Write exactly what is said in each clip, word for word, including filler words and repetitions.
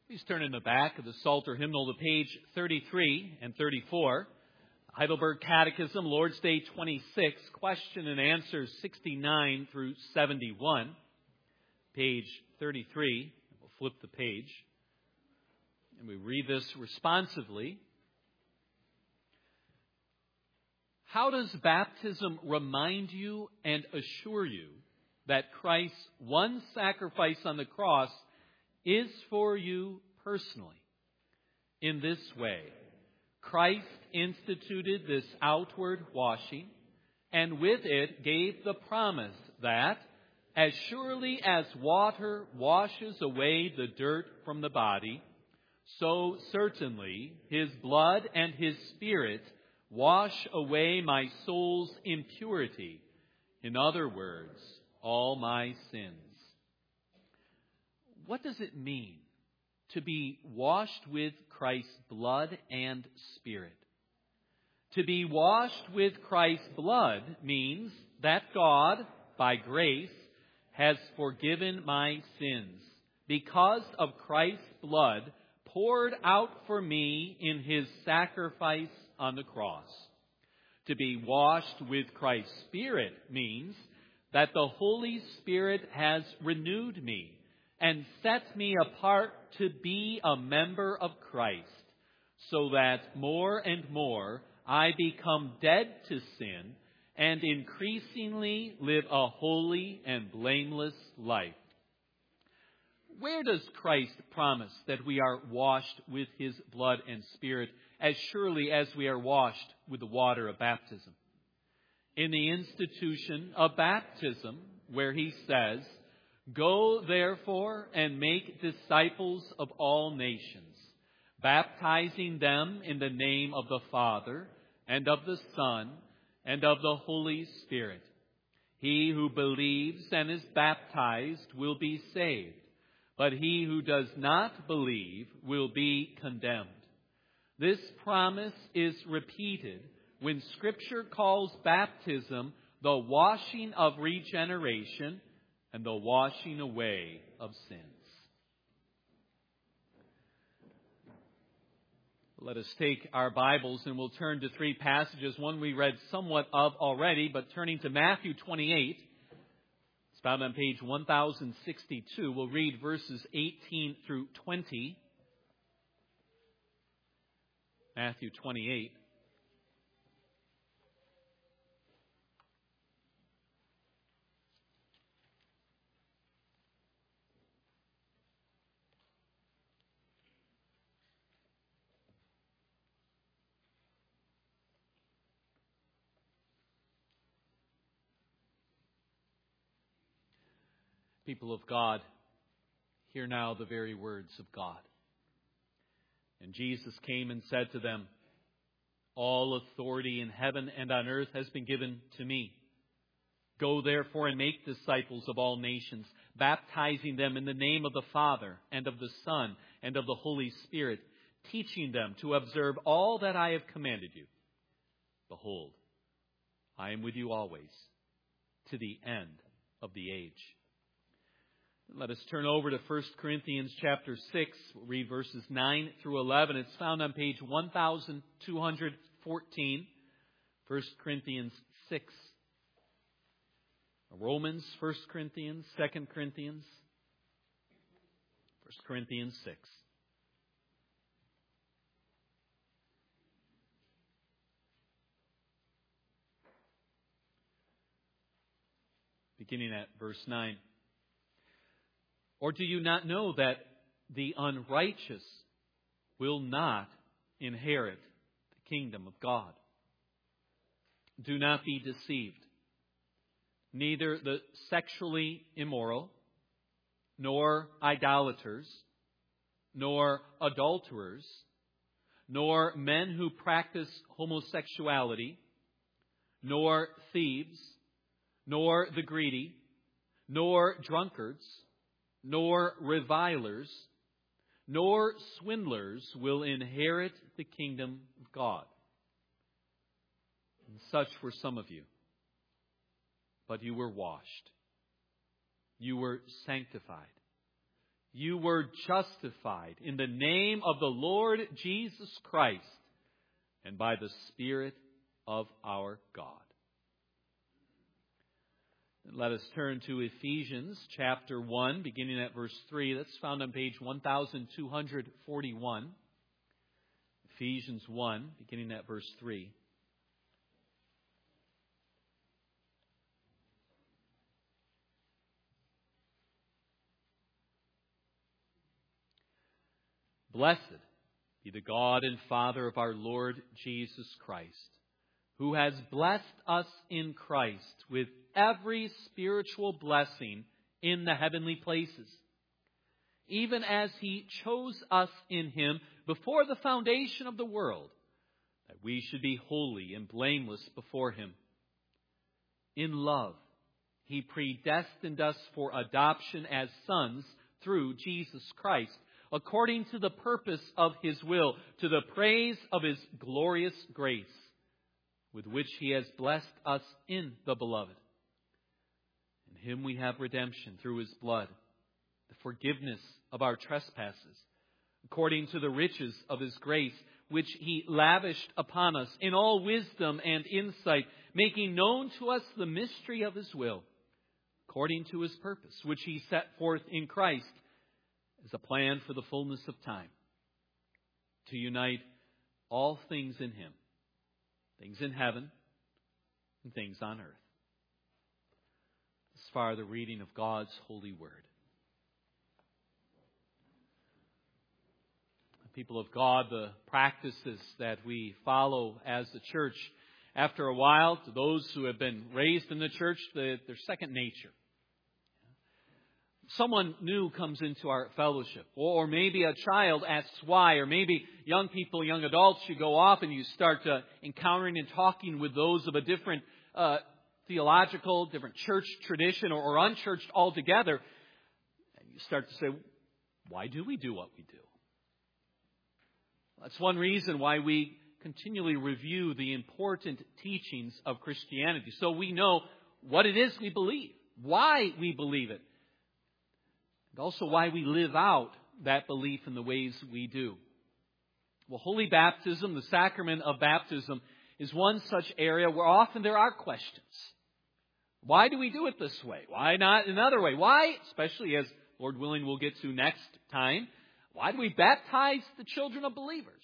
Please turn in the back of the Psalter hymnal to page thirty-three and thirty-four. Heidelberg Catechism, Lord's Day twenty-six, question and answers sixty-nine through seventy-one. Page thirty-three. We'll flip the page. And we read this responsively. How does baptism remind you and assure you that Christ's one sacrifice on the cross is for you personally? In this way, Christ instituted this outward washing, and with it gave the promise that, as surely as water washes away the dirt from the body, so certainly His blood and His Spirit wash away my soul's impurity. In other words, all my sins. What does it mean to be washed with Christ's blood and Spirit? To be washed with Christ's blood means that God, by grace, has forgiven my sins because of Christ's blood poured out for me in His sacrifice on the cross. To be washed with Christ's Spirit means that the Holy Spirit has renewed me and set me apart to be a member of Christ, so that more and more I become dead to sin and increasingly live a holy and blameless life. Where does Christ promise that we are washed with His blood and Spirit as surely as we are washed with the water of baptism? In the institution of baptism, where He says, "Go therefore and make disciples of all nations, baptizing them in the name of the Father and of the Son and of the Holy Spirit. He who believes and is baptized will be saved, but he who does not believe will be condemned." This promise is repeated when Scripture calls baptism the washing of regeneration and the washing away of sins. Let us take our Bibles and we'll turn to three passages. One we read somewhat of already, but turning to Matthew twenty-eight. It's found on page one thousand sixty-two. We'll read verses eighteen through twenty. Matthew twenty-eight. People of God, hear now the very words of God. And Jesus came and said to them, "All authority in heaven and on earth has been given to me. Go therefore and make disciples of all nations, baptizing them in the name of the Father and of the Son and of the Holy Spirit, teaching them to observe all that I have commanded you. Behold, I am with you always, to the end of the age." Let us turn over to First Corinthians chapter six. We'll read verses nine through eleven. It's found on page one thousand two hundred fourteen. First Corinthians six. Romans, First Corinthians, Second Corinthians. First Corinthians six. Beginning at verse nine. "Or do you not know that the unrighteous will not inherit the kingdom of God? Do not be deceived. Neither the sexually immoral, nor idolaters, nor adulterers, nor men who practice homosexuality, nor thieves, nor the greedy, nor drunkards, nor revilers, nor swindlers will inherit the kingdom of God. And such were some of you. But you were washed. You were sanctified. you were justified in the name of the Lord Jesus Christ and by the Spirit of our God. And let us turn to Ephesians chapter one, beginning at verse three. That's found on page twelve forty-one. Ephesians one, beginning at verse three. Blessed be the God and Father of our Lord Jesus Christ, who has blessed us in Christ with every spiritual blessing in the heavenly places, even as He chose us in Him before the foundation of the world, that we should be holy and blameless before Him. In love, He predestined us for adoption as sons through Jesus Christ, according to the purpose of His will, to the praise of His glorious grace, with which He has blessed us in the Beloved. In Him we have redemption through His blood, the forgiveness of our trespasses, according to the riches of His grace, which He lavished upon us in all wisdom and insight, making known to us the mystery of His will, according to His purpose, which He set forth in Christ as a plan for the fullness of time, to unite all things in Him, things in heaven and things on earth. As far the reading of God's holy word. People of God, the practices that we follow as the church, after a while, to those who have been raised in the church, they're second nature. Someone new comes into our fellowship, or maybe a child asks why, or maybe young people, young adults, you go off and you start uh, encountering and talking with those of a different uh, theological, different church tradition, or, or unchurched altogether, and you start to say, why do we do what we do? That's one reason why we continually review the important teachings of Christianity, so we know what it is we believe, why we believe it, and also why we live out that belief in the ways we do. Well, holy baptism, the sacrament of baptism, is one such area where often there are questions. Why do we do it this way? Why not another way? Why, especially as Lord willing we'll get to next time, why do we baptize the children of believers?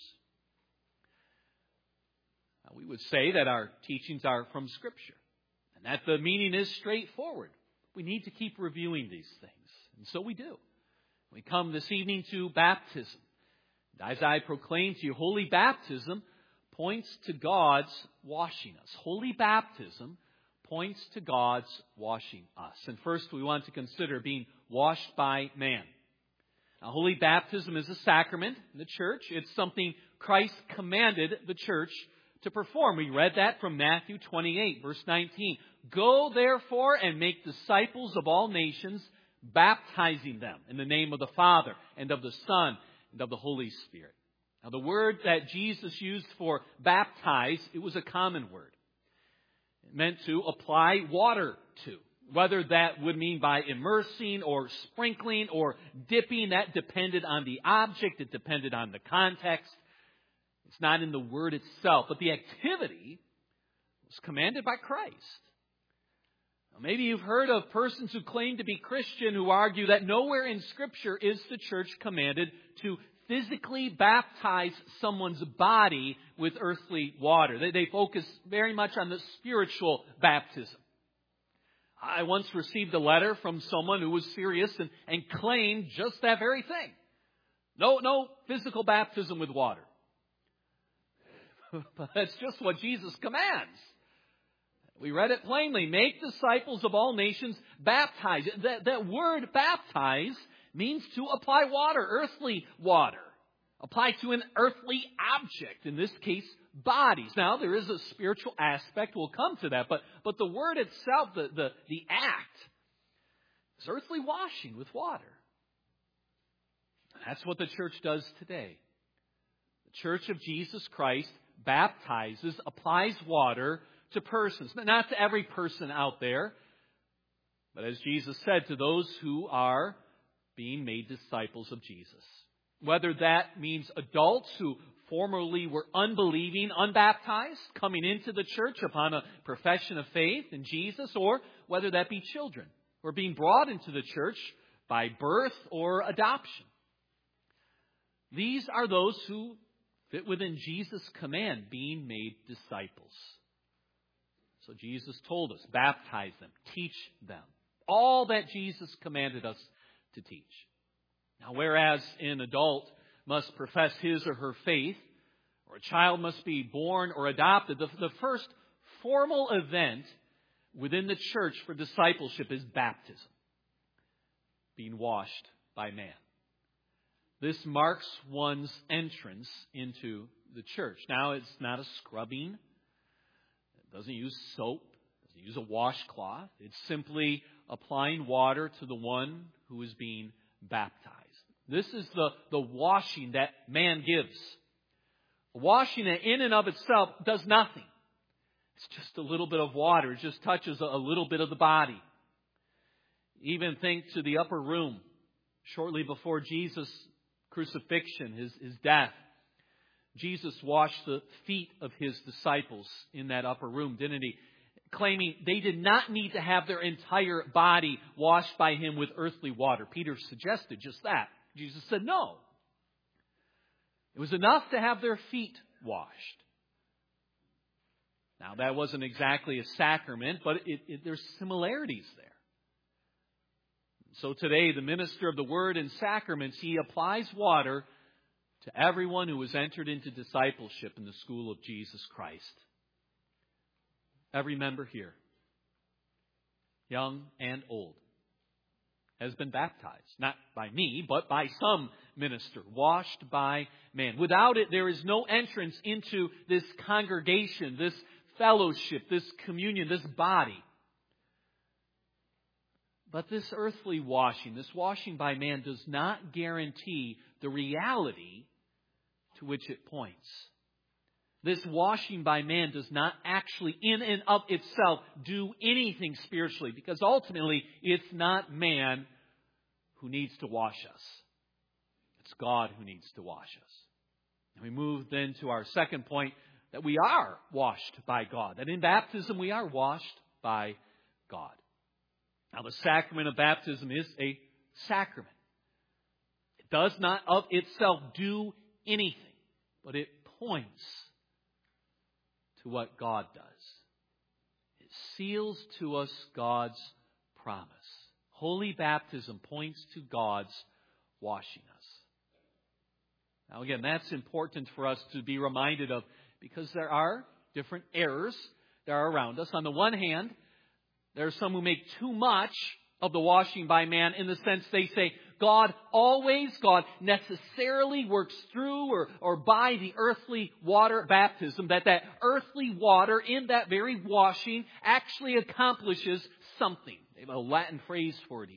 Now, we would say that our teachings are from Scripture and that the meaning is straightforward. We need to keep reviewing these things. And so we do. We come this evening to baptism. And as I proclaim to you, holy baptism points to God's washing us. Holy baptism points to God's washing us. And first we want to consider being washed by man. Now, holy baptism is a sacrament in the church. It's something Christ commanded the church to perform. We read that from Matthew twenty-eight, verse nineteen. Go therefore and make disciples of all nations, baptizing them in the name of the Father and of the Son and of the Holy Spirit. Now, the word that Jesus used for baptize, it was a common word. It meant to apply water to. Whether that would mean by immersing or sprinkling or dipping, that depended on the object. It depended on the context. It's not in the word itself, but the activity was commanded by Christ. Now, maybe you've heard of persons who claim to be Christian who argue that nowhere in Scripture is the church commanded to physically baptize someone's body with earthly water. They, they focus very much on the spiritual baptism. I once received a letter from someone who was serious and, and claimed just that very thing. No, no physical baptism with water. But that's just what Jesus commands. We read it plainly. Make disciples of all nations, baptize. That, that word baptize means to apply water, earthly water. Apply to an earthly object, in this case, bodies. Now, there is a spiritual aspect. We'll come to that. But, but the word itself, the, the, the act, is earthly washing with water. That's what the church does today. The Church of Jesus Christ baptizes, applies water to persons. Not to every person out there, but as Jesus said, to those who are being made disciples of Jesus. Whether that means adults who formerly were unbelieving, unbaptized, coming into the church upon a profession of faith in Jesus, or whether that be children who are being brought into the church by birth or adoption. These are those who fit within Jesus' command, being made disciples. So Jesus told us, baptize them, teach them. All that Jesus commanded us to teach. Now, whereas an adult must profess his or her faith, or a child must be born or adopted, the, the first formal event within the church for discipleship is baptism, being washed by man. This marks one's entrance into the church. Now, it's not a scrubbing. It doesn't use soap. It doesn't use a washcloth. It's simply applying water to the one who is being baptized. This is the, the washing that man gives. Washing in and of itself does nothing. It's just a little bit of water. It just touches a, a little bit of the body. Even think to the upper room shortly before Jesus' crucifixion, his, his death. Jesus washed the feet of his disciples in that upper room, didn't he? Claiming they did not need to have their entire body washed by him with earthly water. Peter suggested just that. Jesus said no. It was enough to have their feet washed. Now, that wasn't exactly a sacrament, but it, it, there's similarities there. So today, the minister of the Word and sacraments, he applies water to everyone who has entered into discipleship in the school of Jesus Christ. Every member here, young and old, has been baptized. Not by me, but by some minister, washed by man. Without it, there is no entrance into this congregation, this fellowship, this communion, this body. But this earthly washing, this washing by man, does not guarantee the reality to which it points. This washing by man does not actually, in and of itself, do anything spiritually, because ultimately it's not man who needs to wash us. It's God who needs to wash us. And we move then to our second point, that we are washed by God. That in baptism we are washed by God. Now, the sacrament of baptism is a sacrament. It does not of itself do anything, but it points to what God does. It seals to us God's promise. Holy baptism points to God's washing us. Now, again, that's important for us to be reminded of, because there are different errors that are around us. On the one hand, there are some who make too much of the washing by man, in the sense they say God always, God necessarily works through or, or by the earthly water baptism, that that earthly water in that very washing actually accomplishes something. They have a Latin phrase for it even.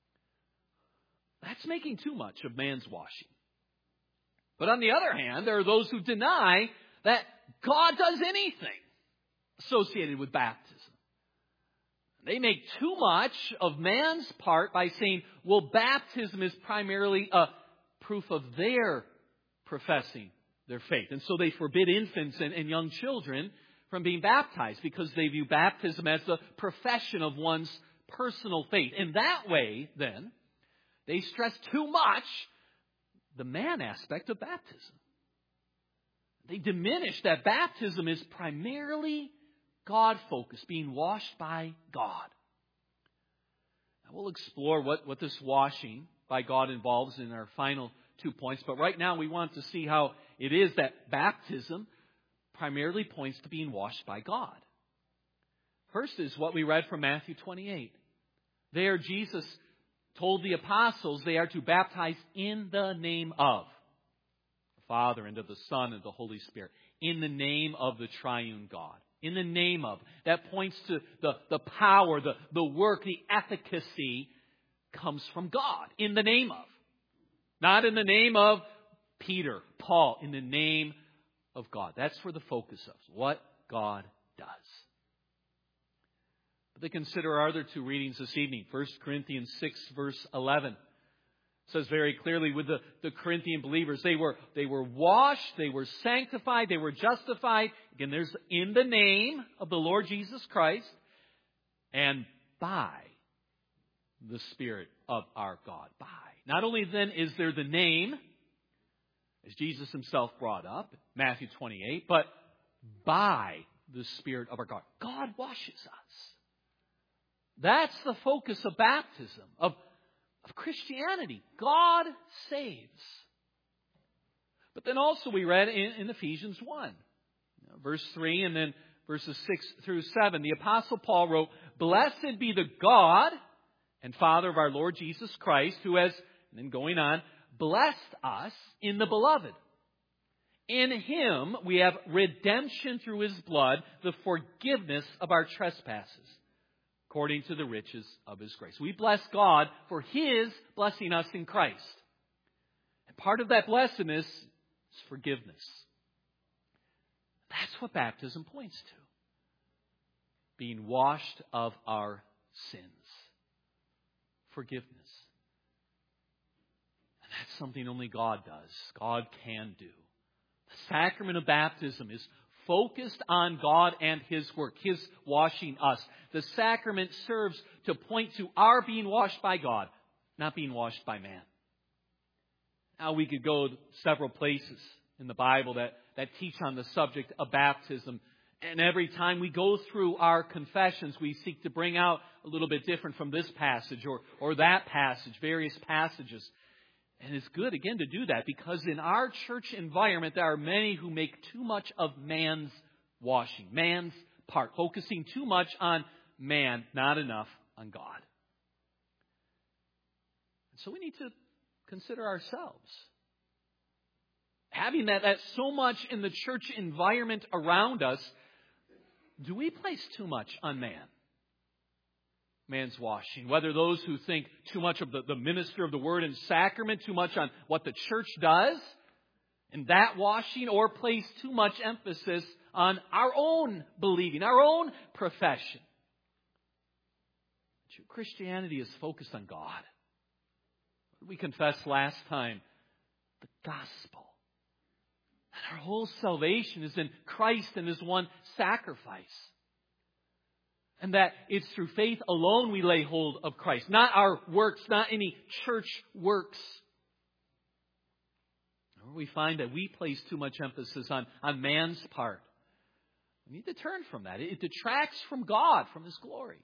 That's making too much of man's washing. But on the other hand, there are those who deny that God does anything associated with baptism. They make too much of man's part by saying, well, baptism is primarily a proof of their professing their faith. And so they forbid infants and, and young children from being baptized, because they view baptism as the profession of one's personal faith. In that way, then, they stress too much the man aspect of baptism. They diminish that baptism is primarily God-focused, being washed by God. Now, we'll explore what, what this washing by God involves in our final two points. But right now we want to see how it is that baptism primarily points to being washed by God. First is what we read from Matthew twenty-eight. There Jesus told the apostles they are to baptize in the name of the Father and of the Son and the Holy Spirit. In the name of the triune God. In the name of. That points to the, the power, the, the work, the efficacy comes from God. In the name of. Not in the name of Peter, Paul. In the name of God. That's where the focus of what God does. But to consider our other two readings this evening. First Corinthians six, verse eleven. It says very clearly with the, the Corinthian believers, they were, they were washed, they were sanctified, they were justified. Again, there's in the name of the Lord Jesus Christ and by the Spirit of our God. By. Not only then is there the name, as Jesus himself brought up, Matthew twenty-eight, but by the Spirit of our God. God washes us. That's the focus of baptism, of, of Christianity. God saves. But then also we read in, in Ephesians one, you know, verse three, and then verses six through seven. The Apostle Paul wrote, "Blessed be the God and Father of our Lord Jesus Christ, who has," and then going on, "blessed us in the Beloved. In Him we have redemption through His blood, the forgiveness of our trespasses, according to the riches of His grace." We bless God for His blessing us in Christ. And part of that blessedness is forgiveness. That's what baptism points to. Being washed of our sins. Forgiveness. And that's something only God does. God can do. The sacrament of baptism is focused on God and His work, His washing us. The sacrament serves to point to our being washed by God, not being washed by man. Now we could go several places in the Bible that, that teach on the subject of baptism. And every time we go through our confessions, we seek to bring out a little bit different from this passage or, or that passage, various passages. And it's good, again, to do that because in our church environment, there are many who make too much of man's washing, man's part, focusing too much on man, not enough on God. So we need to consider ourselves. Having that, that so much in the church environment around us, do we place too much on man? Man's washing. Whether those who think too much of the, the minister of the word and sacrament, too much on what the church does, and that washing, or place too much emphasis on our own believing, our own profession. True Christianity is focused on God. We confessed last time the gospel. And our whole salvation is in Christ and His one sacrifice. And that it's through faith alone we lay hold of Christ. Not our works, not any church works. Or we find that we place too much emphasis on, on man's part. We need to turn from that. It detracts from God, from His glory.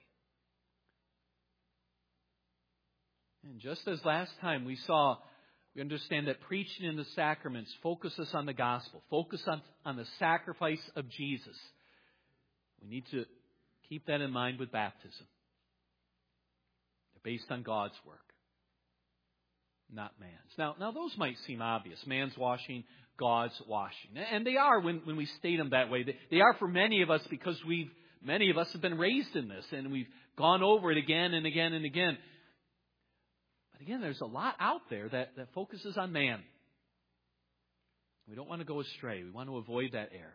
And just as last time we saw, we understand that preaching in the sacraments focuses on the gospel, focus on, on the sacrifice of Jesus. We need to keep that in mind with baptism. They're based on God's work, not man's. Now, now those might seem obvious. Man's washing, God's washing. And they are when, when we state them that way. They, they are for many of us because we've, many of us have been raised in this and we've gone over it again and again and again. But again, there's a lot out there that, that focuses on man. We don't want to go astray. We want to avoid that error.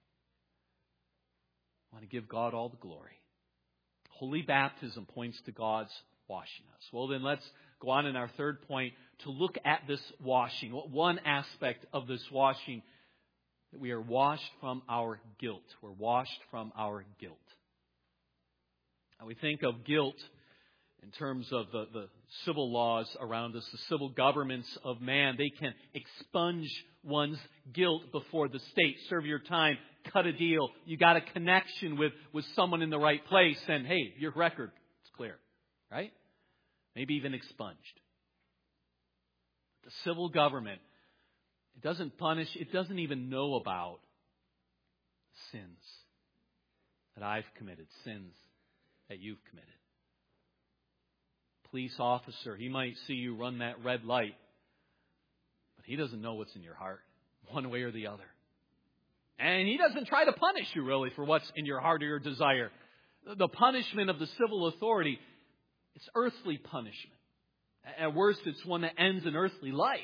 We want to give God all the glory. Holy baptism points to God's washing us. Well, then let's go on in our third point to look at this washing. One aspect of this washing, that we are washed from our guilt. We're washed from our guilt. Now we think of guilt in terms of the, the civil laws around us, the civil governments of man. They can expunge one's guilt before the state. Serve your time, cut a deal. You got a connection with, with someone in the right place, and hey, your record is clear. Right? Maybe even expunged. The civil government, it doesn't punish, it doesn't even know about sins that I've committed, sins that you've committed. Police officer, he might see you run that red light, but he doesn't know what's in your heart, one way or the other. And he doesn't try to punish you, really, for what's in your heart or your desire. The punishment of the civil authority, it's earthly punishment. At worst, it's one that ends an earthly life.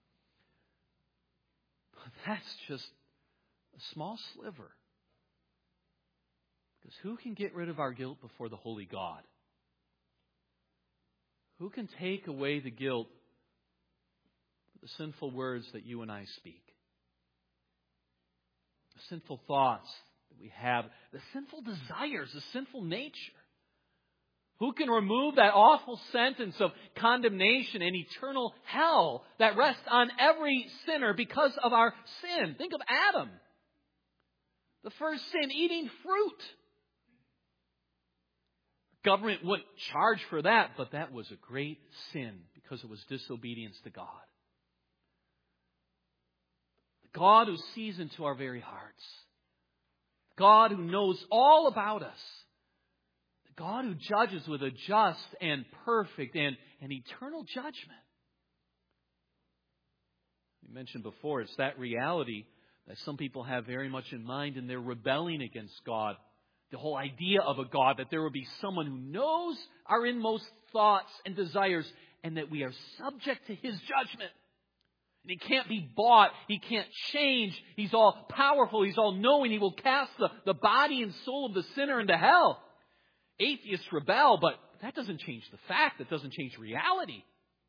But that's just a small sliver. Because who can get rid of our guilt before the holy God? Who can take away the guilt the sinful words that you and I speak, the sinful thoughts that we have, the sinful desires, the sinful nature. Who can remove that awful sentence of condemnation and eternal hell that rests on every sinner because of our sin? Think of Adam. The first sin, eating fruit. Government wouldn't charge for that, but that was a great sin because it was disobedience to God. The God who sees into our very hearts. The God who knows all about us. The God who judges with a just and perfect and, and eternal judgment. We mentioned before, it's that reality that some people have very much in mind in their rebelling against God. The whole idea of a God, that there will be someone who knows our inmost thoughts and desires, and that we are subject to His judgment. And He can't be bought. He can't change. He's all powerful. He's all knowing. He will cast the, the body and soul of the sinner into hell. Atheists rebel, but that doesn't change the fact. That doesn't change reality.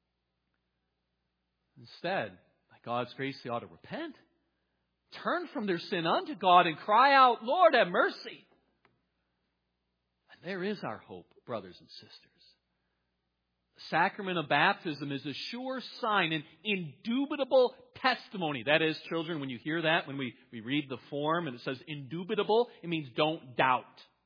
Instead, by God's grace, they ought to repent. Turn from their sin unto God and cry out, Lord, have mercy. And there is our hope, brothers and sisters. The sacrament of baptism is a sure sign, an indubitable testimony. That is, children, when you hear that, when we, we read the form and it says indubitable, it means don't doubt.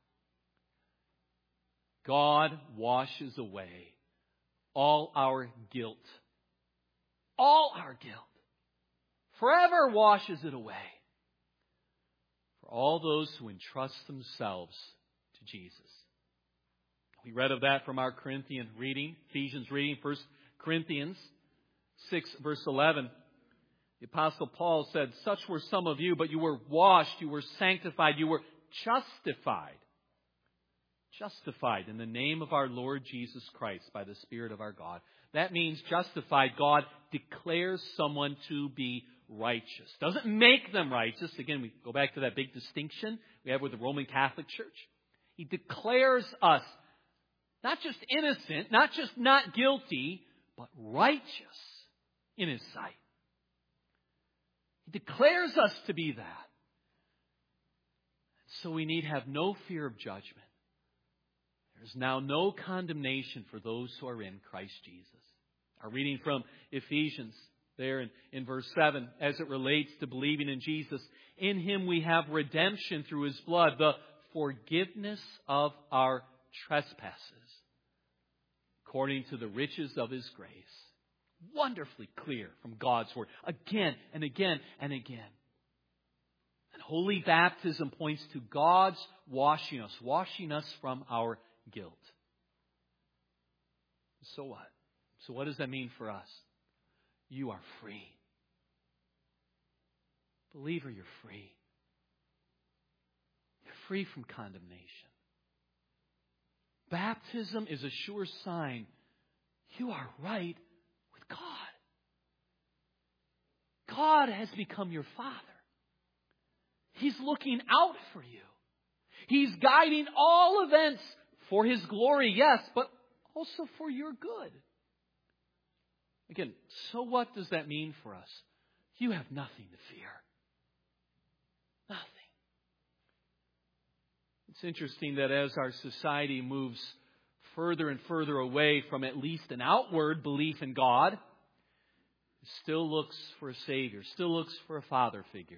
God washes away all our guilt. All our guilt. Forever washes it away. For all those who entrust themselves to Jesus. We read of that from our Corinthian reading, Ephesians reading, First Corinthians six, verse eleven. The Apostle Paul said, such were some of you, but you were washed, you were sanctified, you were justified. Justified in the name of our Lord Jesus Christ by the Spirit of our God. That means justified. God declares someone to be righteous. Doesn't make them righteous. Again, we go back to that big distinction we have with the Roman Catholic Church. He declares us not just innocent, not just not guilty, but righteous in His sight. He declares us to be that. So we need have no fear of judgment. There's now no condemnation for those who are in Christ Jesus. Our reading from Ephesians there in, in verse seven, as it relates to believing in Jesus. In Him we have redemption through His blood, the forgiveness of our trespasses, according to the riches of His grace. Wonderfully clear from God's Word, again and again and again. And holy baptism points to God's washing us, washing us from our guilt. So what? So what does that mean for us? You are free. Believer, you're free. You're free from condemnation. Baptism is a sure sign you are right with God. God has become your Father. He's looking out for you. He's guiding all events for His glory, yes, but also for your good. Again, so what does that mean for us? You have nothing to fear. Nothing. It's interesting that as our society moves further and further away from at least an outward belief in God, it still looks for a Savior, still looks for a Father figure.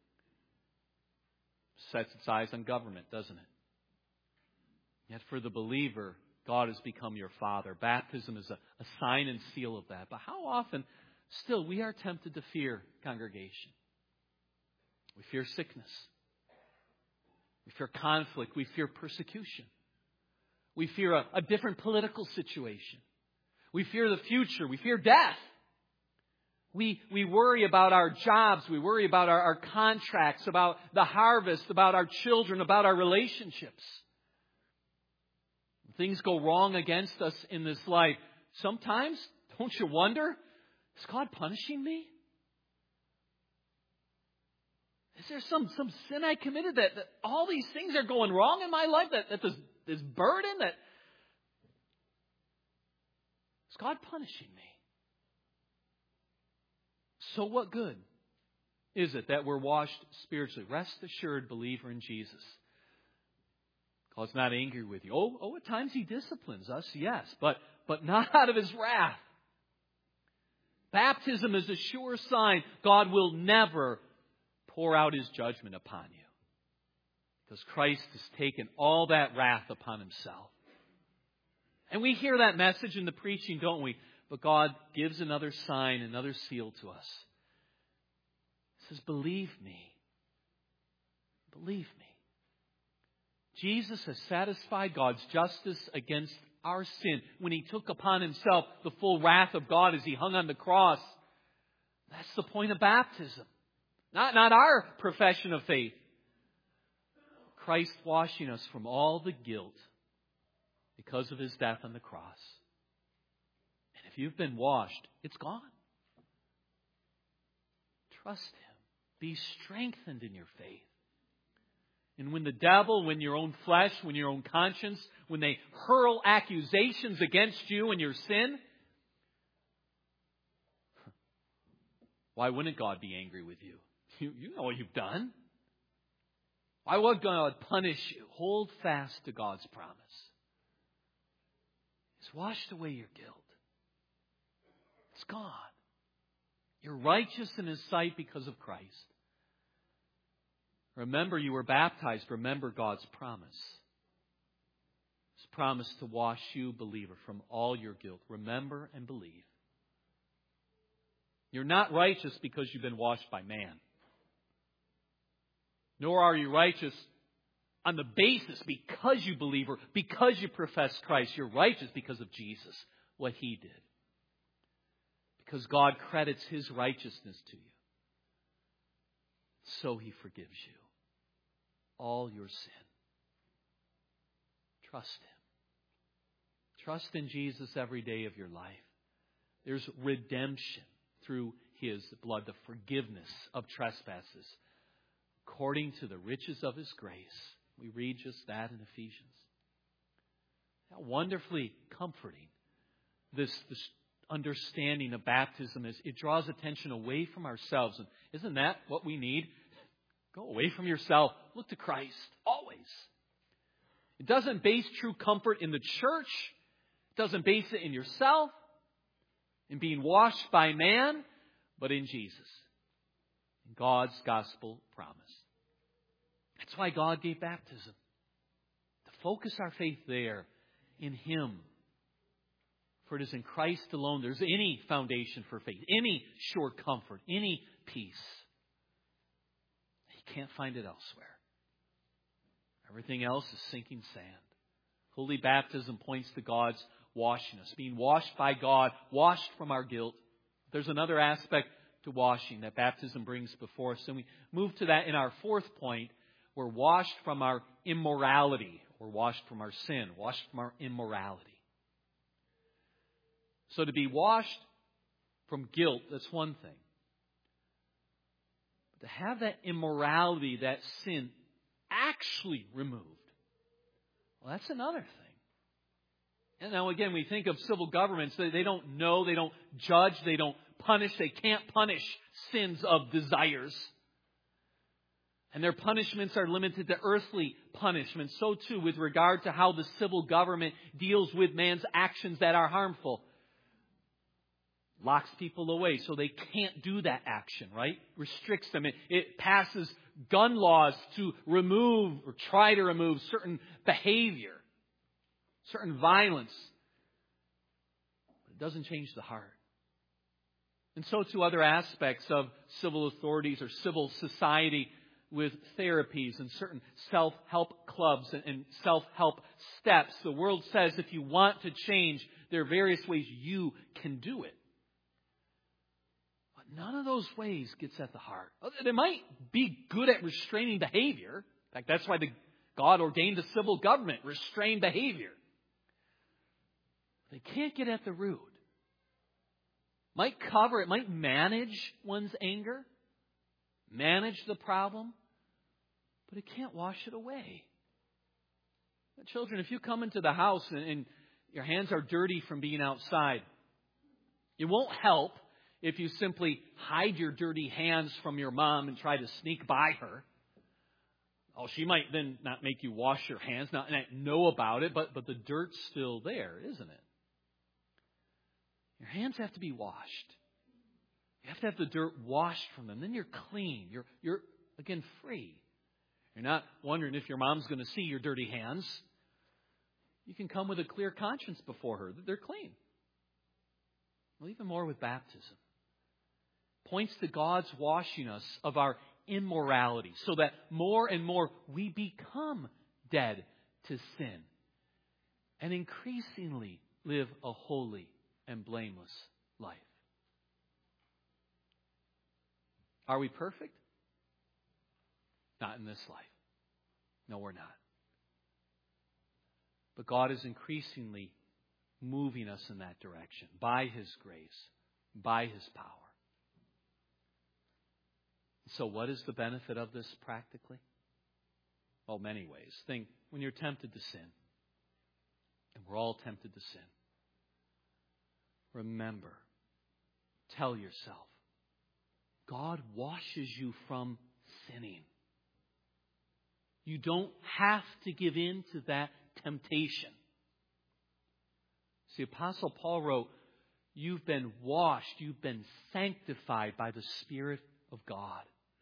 Sets its eyes on government, doesn't it? Yet for the believer, God has become your Father. Baptism is a, a sign and seal of that. But how often, still, we are tempted to fear congregation. We fear sickness. We fear conflict. We fear persecution. We fear a, a different political situation. We fear the future. We fear death. We, we worry about our jobs. We worry about our, our contracts, about the harvest, about our children, about our relationships. When things go wrong against us in this life, sometimes, don't you wonder, is God punishing me? Is there some, some sin I committed that, that all these things are going wrong in my life? That, that this, this burden that... Is God punishing me? So what good is it that we're washed spiritually? Rest assured, believer in Jesus. God's not angry with you. Oh, oh, at times He disciplines us, yes, but, but not out of His wrath. Baptism is a sure sign God will never pour out His judgment upon you, because Christ has taken all that wrath upon Himself. And we hear that message in the preaching, don't we? But God gives another sign, another seal to us. He says, believe me. Believe me. Jesus has satisfied God's justice against our sin when He took upon Himself the full wrath of God as He hung on the cross. That's the point of baptism. Not, not our profession of faith. Christ washing us from all the guilt because of His death on the cross. And if you've been washed, it's gone. Trust Him. Be strengthened in your faith. And when the devil, when your own flesh, when your own conscience, when they hurl accusations against you and your sin, why wouldn't God be angry with you? You, you know what you've done. Why would God punish you? Hold fast to God's promise. He's washed away your guilt. It's gone. You're righteous in His sight because of Christ. Remember, you were baptized. Remember God's promise. His promise to wash you, believer, from all your guilt. Remember and believe. You're not righteous because you've been washed by man. Nor are you righteous on the basis because you believe or because you profess Christ. You're righteous because of Jesus, what He did. Because God credits His righteousness to you. So He forgives you all your sin. Trust Him. Trust in Jesus every day of your life. There's redemption through His blood, the forgiveness of trespasses, according to the riches of His grace. We read just that in Ephesians. How wonderfully comforting this, this understanding of baptism is. It draws attention away from ourselves. And isn't that what we need? Go away from yourself. Look to Christ. Always. It doesn't base true comfort in the church. It doesn't base it in yourself, in being washed by man, but in Jesus. In God's gospel promise. That's why God gave baptism. To focus our faith there in Him. For it is in Christ alone there's any foundation for faith, any sure comfort, any peace. You can't find it elsewhere. Everything else is sinking sand. Holy baptism points to God's washing us, being washed by God, washed from our guilt. There's another aspect to washing that baptism brings before us. And we move to that in our fourth point. We're washed from our immorality. We're washed from our sin, washed from our immorality. So to be washed from guilt, that's one thing. But to have that immorality, that sin, actually removed, well, that's another thing. And now again, we think of civil governments. They don't know, they don't judge, they don't punish. They can't punish sins of desires. And their punishments are limited to earthly punishments. So too with regard to how the civil government deals with man's actions that are harmful. Locks people away so they can't do that action, right? Restricts them. It, it passes gun laws to remove or try to remove certain behavior, certain violence. But it doesn't change the heart. And so too other aspects of civil authorities or civil society with therapies and certain self-help clubs and, and self-help steps. The world says if you want to change, there are various ways you can do it. None of those ways gets at the heart. They might be good at restraining behavior. In fact, that's why the, God ordained the civil government, restrain behavior. They can't get at the root. Might cover, it might manage one's anger, manage the problem, but it can't wash it away. Children, if you come into the house and, and your hands are dirty from being outside, it won't help if you simply hide your dirty hands from your mom and try to sneak by her. Oh, she might then not make you wash your hands, not, not know about it, but, but the dirt's still there, isn't it? Your hands have to be washed. You have to have the dirt washed from them. Then you're clean. You're, you're again, free. You're not wondering if your mom's going to see your dirty hands. You can come with a clear conscience before her that they're clean. Well, even more with baptism. Points to God's washing us of our immorality so that more and more we become dead to sin and increasingly live a holy and blameless life. Are we perfect? Not in this life. No, we're not. But God is increasingly moving us in that direction by His grace, by His power. So what is the benefit of this practically? Well, many ways. Think when you're tempted to sin, and we're all tempted to sin, remember, tell yourself, God washes you from sinning. You don't have to give in to that temptation. See, Apostle Paul wrote, you've been washed, you've been sanctified by the Spirit of God.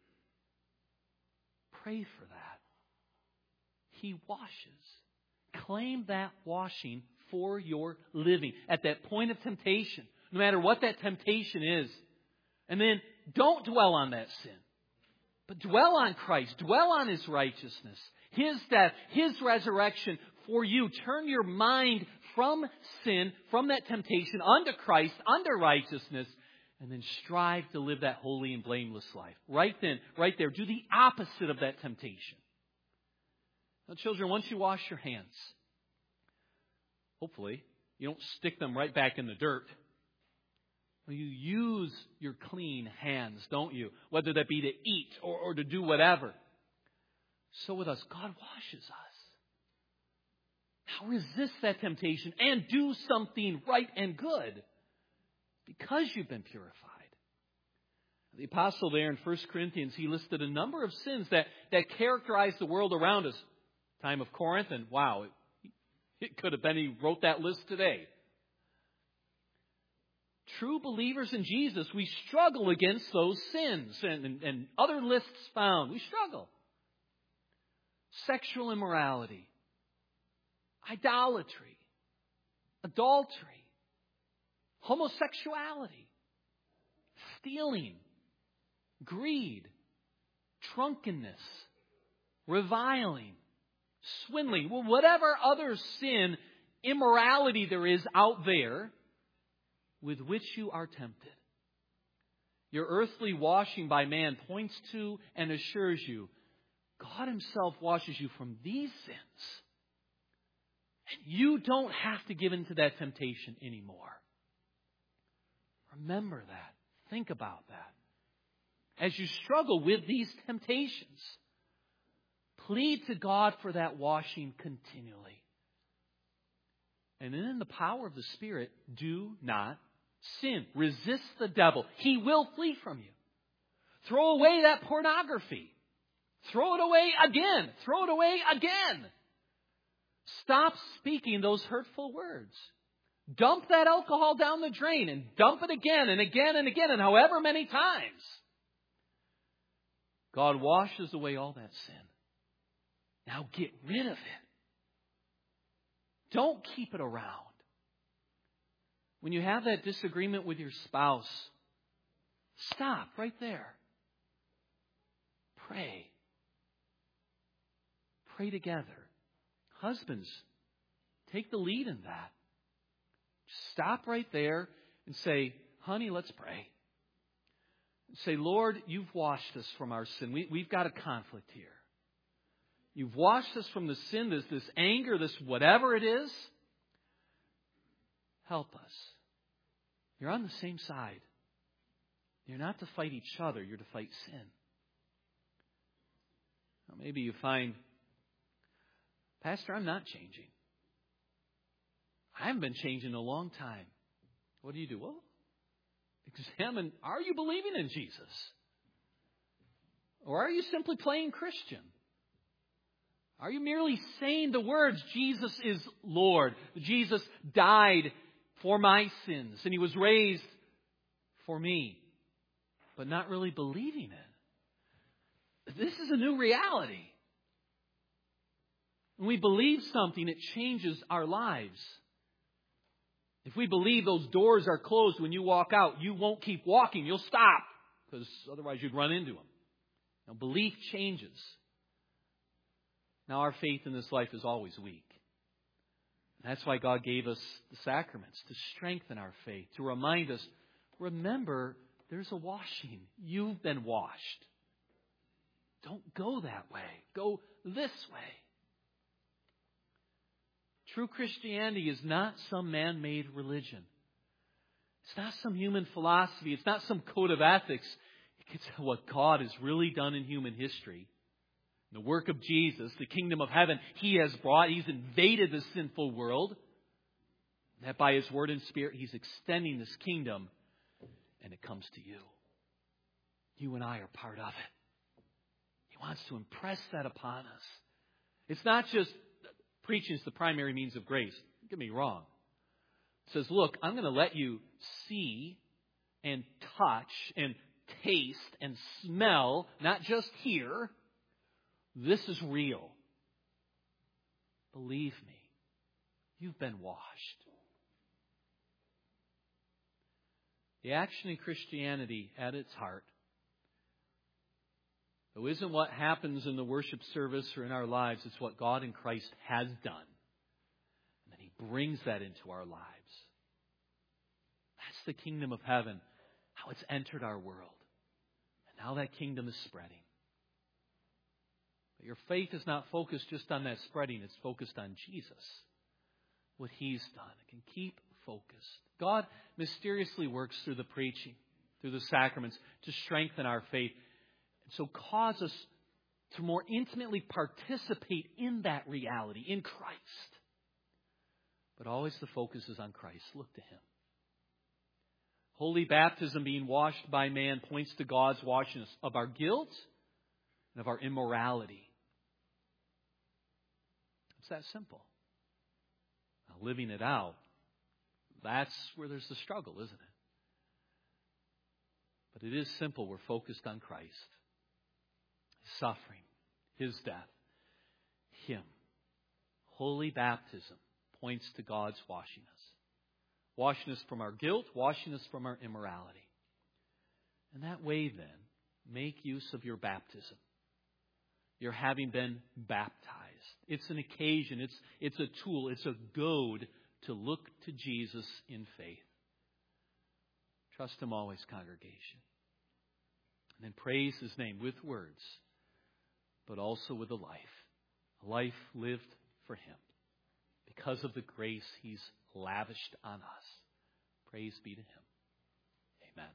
Pray for that. He washes. Claim that washing for your living at that point of temptation, no matter what that temptation is. And then don't dwell on that sin, but dwell on Christ. Dwell on His righteousness, His death, His resurrection for you. Turn your mind from sin, from that temptation, unto Christ, unto righteousness, and then strive to live that holy and blameless life. Right then, right there, do the opposite of that temptation. Now, children, once you wash your hands, hopefully you don't stick them right back in the dirt. You use your clean hands, don't you? Whether that be to eat or, or to do whatever. So with us, God washes us. Now resist that temptation and do something right and good because you've been purified. The apostle there in First Corinthians, he listed a number of sins that, that characterize the world around us. Time of Corinth, and wow, it, it could have been he wrote that list today. True believers in Jesus, we struggle against those sins and, and, and other lists found. We struggle. Sexual immorality, idolatry, adultery, homosexuality, stealing, greed, drunkenness, reviling, swindling, well, whatever other sin, immorality there is out there with which you are tempted. Your earthly washing by man points to and assures you God Himself washes you from these sins. And you don't have to give in to that temptation anymore. Remember that. Think about that. As you struggle with these temptations, plead to God for that washing continually. And then in the power of the Spirit, do not sin. Resist the devil. He will flee from you. Throw away that pornography. Throw it away again. Throw it away again. Stop speaking those hurtful words. Dump that alcohol down the drain and dump it again and again and again and however many times. God washes away all that sin. Now get rid of it. Don't keep it around. When you have that disagreement with your spouse, stop right there. Pray. Pray together. Husbands, take the lead in that. Stop right there and say, honey, let's pray. Say, Lord, you've washed us from our sin. We, we've got a conflict here. You've washed us from the sin, this, this anger, this whatever it is. Help us. You're on the same side. You're not to fight each other. You're to fight sin. Now, maybe you find, Pastor, I'm not changing. I haven't been changing in a long time. What do you do? Well, Examine, are you believing in Jesus? Or are you simply playing Christian? Are you merely saying the words, Jesus is Lord, Jesus died for my sins, and He was raised for me, but not really believing it? This is a new reality. When we believe something, it changes our lives. If we believe those doors are closed when you walk out, you won't keep walking. You'll stop, because otherwise you'd run into them. Now, belief changes. Now, our faith in this life is always weak. That's why God gave us the sacraments, to strengthen our faith, to remind us, remember, there's a washing. You've been washed. Don't go that way. Go this way. True Christianity is not some man-made religion. It's not some human philosophy. It's not some code of ethics. It's what God has really done in human history. The work of Jesus, the kingdom of heaven, He has brought. He's invaded the sinful world. That by His word and Spirit, He's extending this kingdom. And it comes to you. You and I are part of it. He wants to impress that upon us. It's not just preaching is the primary means of grace. Don't get me wrong. It says, look, I'm going to let you see and touch and taste and smell, not just hear. This is real. Believe me, you've been washed. The action in Christianity at its heart, though, isn't what happens in the worship service or in our lives. It's what God in Christ has done. And then He brings that into our lives. That's the kingdom of heaven, how it's entered our world. And now that kingdom is spreading. But your faith is not focused just on that spreading. It's focused on Jesus, what He's done. It can keep focused. God mysteriously works through the preaching, through the sacraments, to strengthen our faith. And so cause us to more intimately participate in that reality, in Christ. But always the focus is on Christ. Look to Him. Holy baptism, being washed by man, points to God's washing us of our guilt and of our immorality. It's that simple. Now, living it out, that's where there's the struggle, isn't it? But it is simple. We're focused on Christ. His suffering, His death, Him. Holy baptism points to God's washing us. Washing us from our guilt, washing us from our immorality. And that way then, make use of your baptism. Your having been baptized. It's an occasion, it's, it's a tool, it's a goad to look to Jesus in faith. Trust Him always, congregation. And then praise His name with words, but also with a life. A life lived for Him because of the grace He's lavished on us. Praise be to Him. Amen.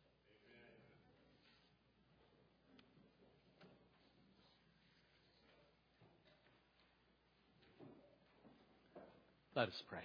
Let us pray.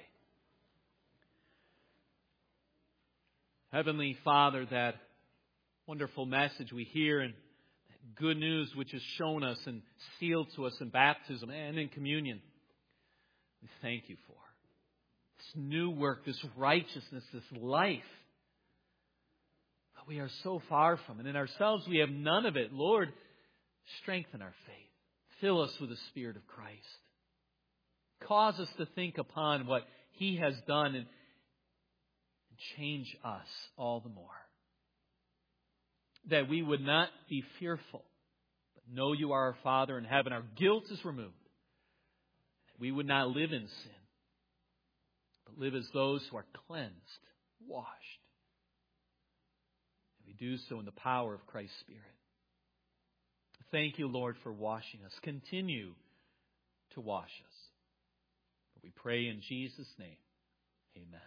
Heavenly Father, that wonderful message we hear and that good news which is shown us and sealed to us in baptism and in communion, we thank You for this new work, this righteousness, this life. But we are so far from it. In ourselves we have none of it. Lord, strengthen our faith. Fill us with the Spirit of Christ. Cause us to think upon what He has done and change us all the more. That we would not be fearful, but know You are our Father in heaven. Our guilt is removed. That we would not live in sin, but live as those who are cleansed, washed. And we do so in the power of Christ's Spirit. Thank You, Lord, for washing us. Continue to wash us. We pray in Jesus' name. Amen.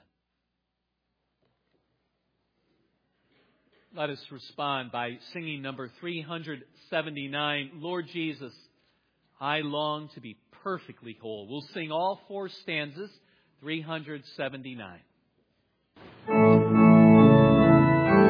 Let us respond by singing number three seventy-nine, Lord Jesus, I long to be perfectly whole. We'll sing all four stanzas, three seventy-nine.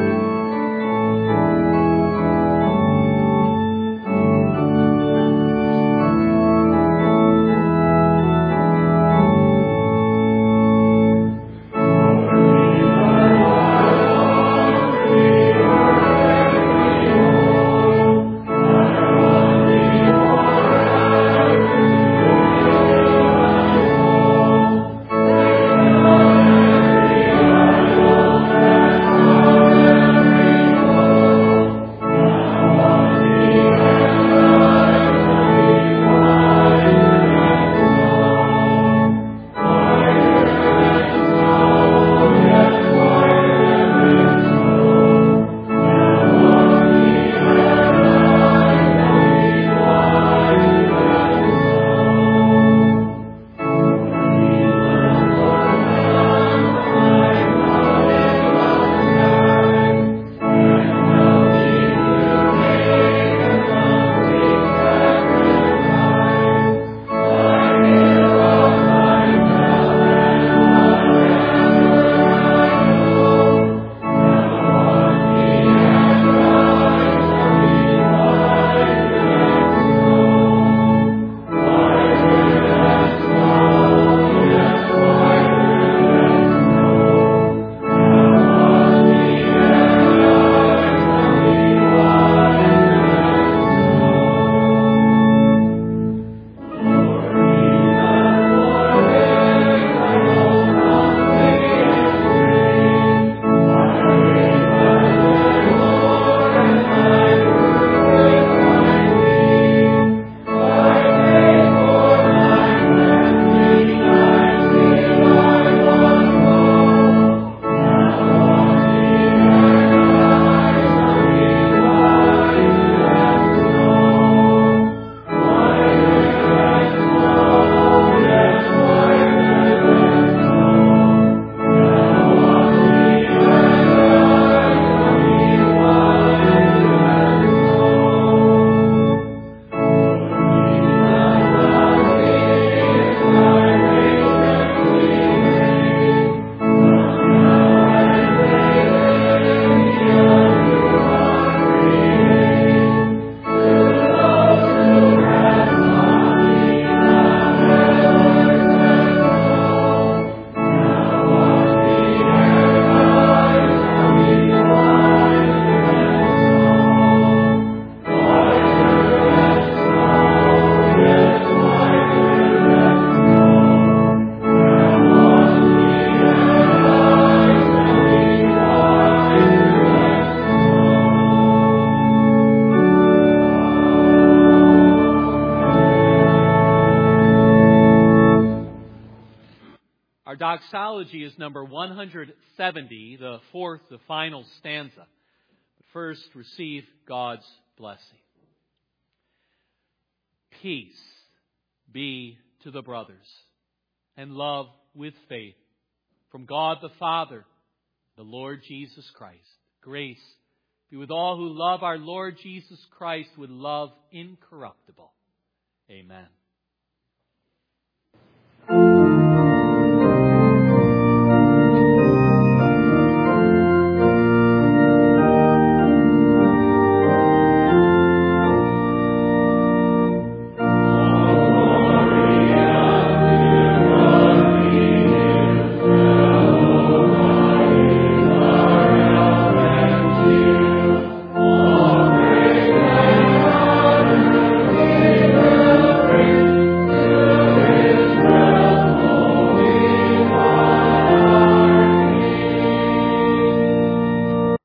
Our doxology is number one hundred seventy, the fourth, the final stanza. But first, receive God's blessing. Peace be to the brothers, and love with faith from God the Father, the Lord Jesus Christ. Grace be with all who love our Lord Jesus Christ with love incorruptible. Amen.